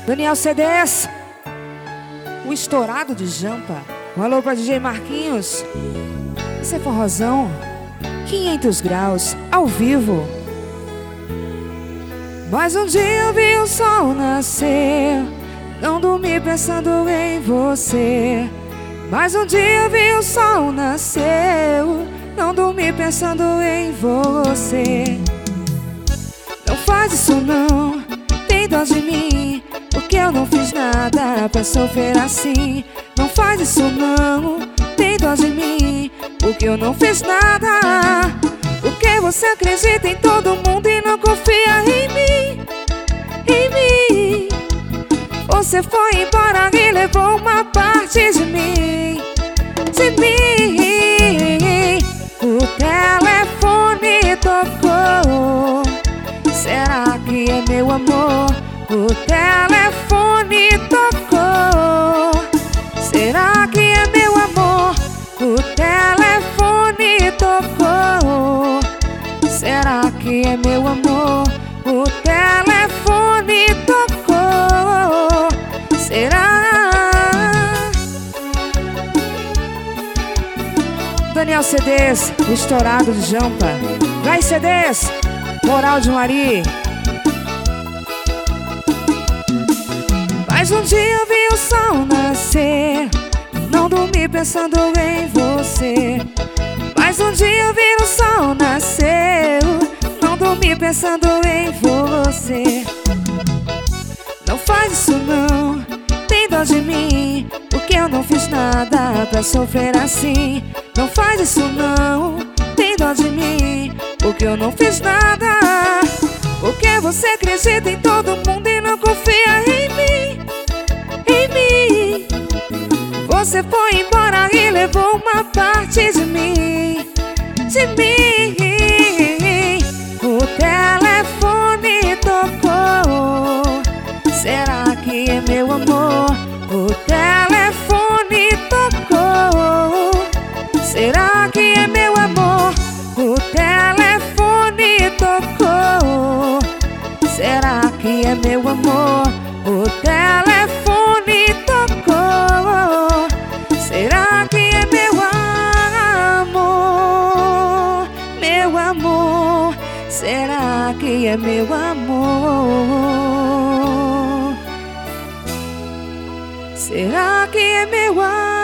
Daniel CDs, o estourado de Jampa. Um alô pra DJ Marquinhos. Esse é forrozão 500 graus, ao vivo. Mais um dia eu vi o sol nascer, não dormi pensando em você. Mais um dia eu vi o sol nascer, não dormi pensando em você. Não faz isso não, tem dó de mim, porque eu não fiz nada pra sofrer assim. Não faz isso não, tem dó de mim, porque eu não fiz nada. Porque você acredita em todo mundo e não confia em mim, em mim. Você foi embora e levou uma parte de mim, de mim. O telefone tocou, será que é meu amor? O telefone tocou, será que é meu amor? O telefone tocou, será que é meu amor? O telefone tocou, será? Daniel CDs, o estourado de Jampa. Vai CDs, Moral de Mari. Mais um dia eu vi o sol nascer, não dormi pensando em você. Mais um dia eu vi o sol nascer, não dormi pensando em você. Não faz isso não, tem dó de mim, porque eu não fiz nada pra sofrer assim. Não faz isso não, tem dó de mim, porque eu não fiz nada. Porque você acredita em todo mundo e não confia em mim, em mim. Você foi embora e levou uma parte de mim, de mim. O telefone tocou, será que é meu amor? O telefone tocou, será que é meu amor? O telefone tocou, será que é meu amor? O telefone tocou, será que é meu amor? Meu amor, será que é meu amor? Será que é meu amor?